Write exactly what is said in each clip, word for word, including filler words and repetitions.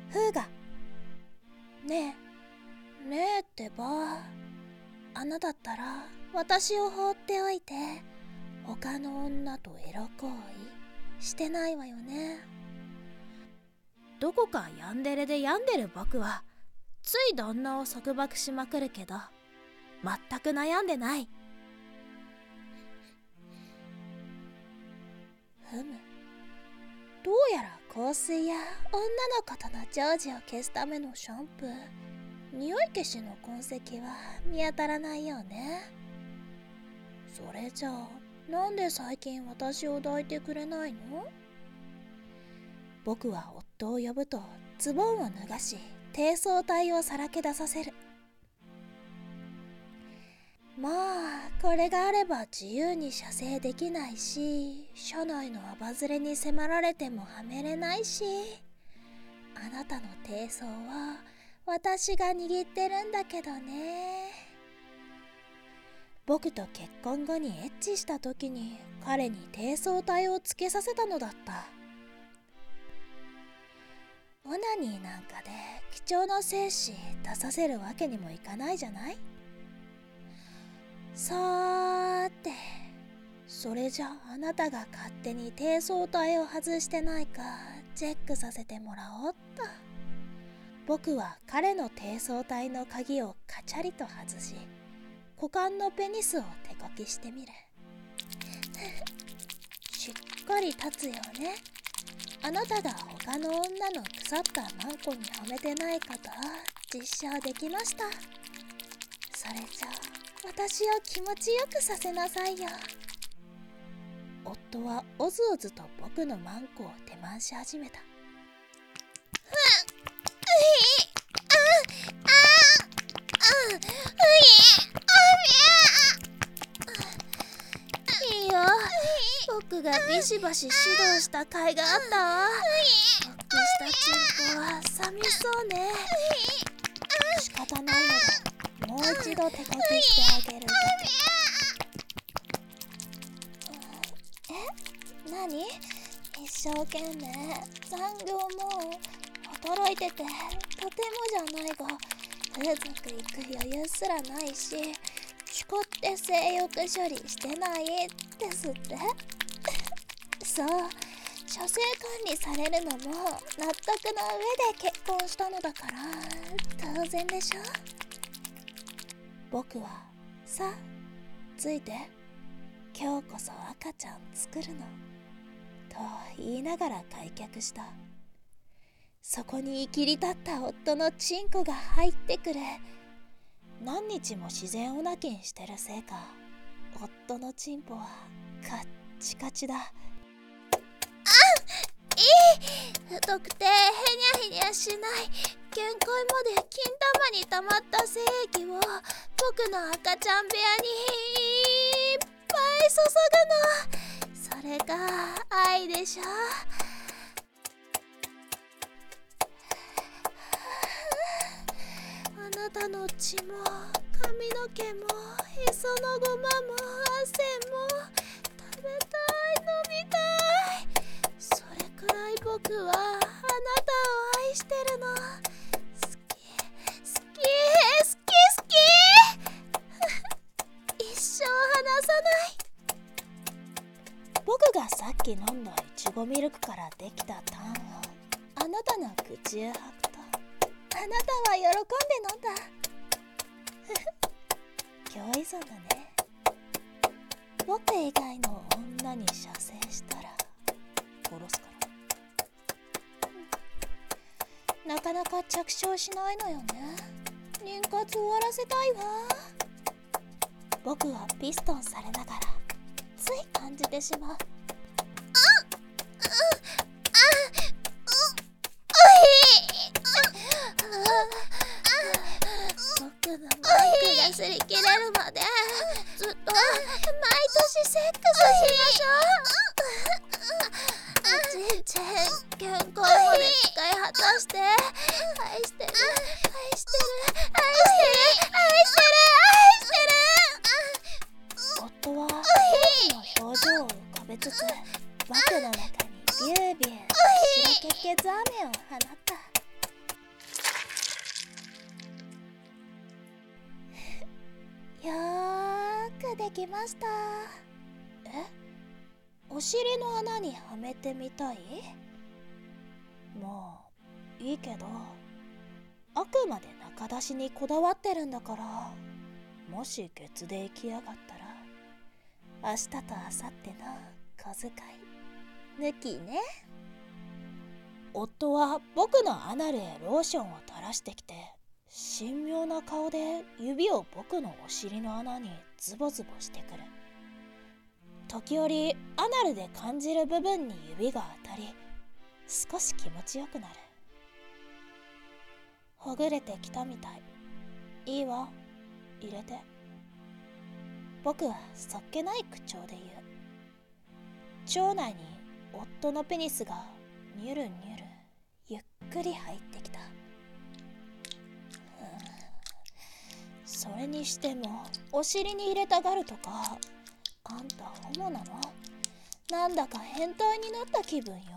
フーガ。ねえねえってば、あなたったら私を放っておいて他の女とエロ行為してないわよね。どこかヤンデレで病んでる僕はつい旦那を束縛しまくるけど全く悩んでない。ふむ、どうやら香水や女の子との常時を消すためのシャンプー、匂い消しの痕跡は見当たらないよね。それじゃあなんで最近私を抱いてくれないの？僕は夫を呼ぶとズボンを脱がし低層体をさらけ出させる。まあこれがあれば自由に射精できないし、車内のアバズレに迫られてもはめれないし、あなたの低層は私が握ってるんだけどね。僕と結婚後にエッチした時に彼に低層体をつけさせたのだった。オナニーなんかで貴重な精子出させるわけにもいかないじゃない。さーて、それじゃあなたが勝手に低層体を外してないかチェックさせてもらおうっと。僕は彼の低層体の鍵をカチャリと外し、股間のペニスを手こきしてみる。しっかり立つよね。あなたが他の女の腐ったマンコにはめてないことを実証できました。それじゃあ私を気持ちよくさせなさいよ。夫はおずおずと僕のマンコを手回し始めた。いいよ、僕がビシバシ指導した甲斐があったわ。勃起したチンポは寂しそうね。仕方ないのでもう一度手こきしてあげるだけ。え、何？一生懸命残業も働いててとてもじゃないが風俗行く余裕すらないし、誓って性欲処理してないですって。そう、射精管理されるのも納得の上で結婚したのだから当然でしょ。僕はさあついて、今日こそ赤ちゃん作るのと言いながら開脚した。そこに生きり立った夫のチンコが入ってくる。何日も自然オナキンしてるせいか夫のチンポはカッチカチだ。あ、いい、太くてヘニャヘニャしない限界まで金玉に溜まった精液を僕の赤ちゃん部屋にいっぱい注ぐの。それが愛でしょ。あなたの血も髪の毛もへそのごまも汗も食べたい、飲みたい。それくらい僕はあなたを愛してるの。好き好き好き好き一生離さない。僕がさっき飲んだいちごミルクからできたタンをあなたの口へ吐くと、あなたは喜んで飲んだ。共依存だね。僕以外の女に射精したら殺すから。なかなか着床しないのよね。妊活終わらせたいわ。僕はピストンされながらつい感じてしまう。僕のマンクが擦り切れるまでずっと毎年セックスしましょう。おちんちん健康まで使い果たして愛してる愛してる愛してる愛してる愛してる。夫は恐怖の表情を浮かべつつバッグの中にビュービュー白血血飴を放った。 よーくできました。え、お尻の穴にはめてみたい？まあいいけど、あくまで中出しにこだわってるんだから、もしケツで行きやがったら明日と明後日の小遣い抜きね。夫は僕のアナルへローションを垂らしてきて、神妙な顔で指を僕のお尻の穴にズボズボしてくる。時折アナルで感じる部分に指が当たり、少し気持ちよくなる。ほぐれてきたみたい。いいわ、入れて。僕はそっけない口調で言う。腸内に夫のペニスがニュルニュルゆっくり入ってきた。それにしてもお尻に入れたがるとか、あんたホモなの？なんだか変態になった気分よ。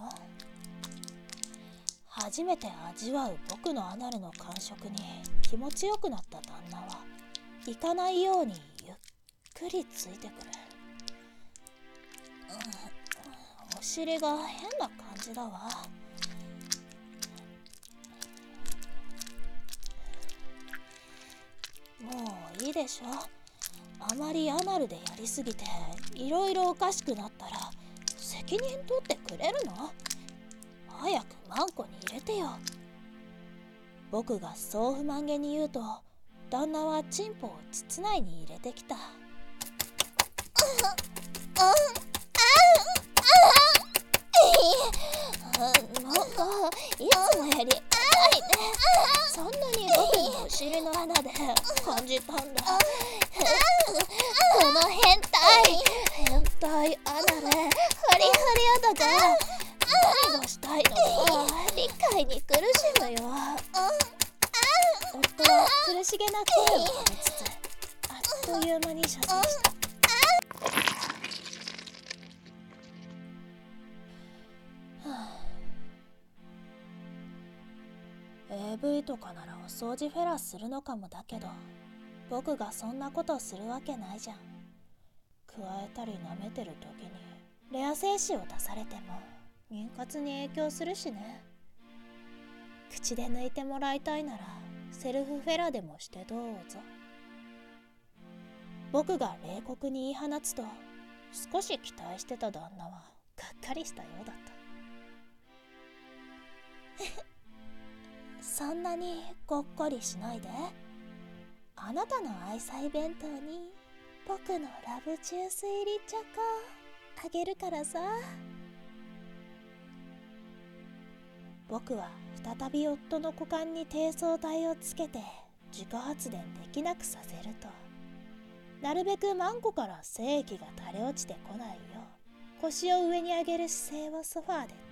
初めて味わう僕のアナルの感触に気持ちよくなった旦那は行かないようにゆっくりついてくる。うん、お尻が変な感じだわ。もういいでしょ。あまりアナルでやりすぎていろいろおかしくなったら責任取ってくれるの？早くマンコに入れてよ。僕がそう不満げに言うと、旦那はチンポを膣内に入れてきた。なんかいつもより痛いね。そんなに僕のお尻の穴で感じたんだ。この変態変態アナルフリフリ男、何がしたいのか理解に苦しむよ。夫は苦しげな声を上げつつあっという間に射精した。エーブイ とかならお掃除フェラするのかもだけど、僕がそんなことするわけないじゃん。加えたり舐めてる時にレア精子を出されても妊活に影響するしね。口で抜いてもらいたいならセルフフェラでもしてどうぞ。僕が冷酷に言い放つと、少し期待してた旦那はがっかりしたようだった。そんなにごっこりしないで。あなたの愛妻弁当に僕のラブジュース入りチョコあげるからさ。僕は再び夫の股間に低層体をつけて自家発電できなくさせると、なるべくマンコから精液が垂れ落ちてこないよう腰を上に上げる姿勢をソファーで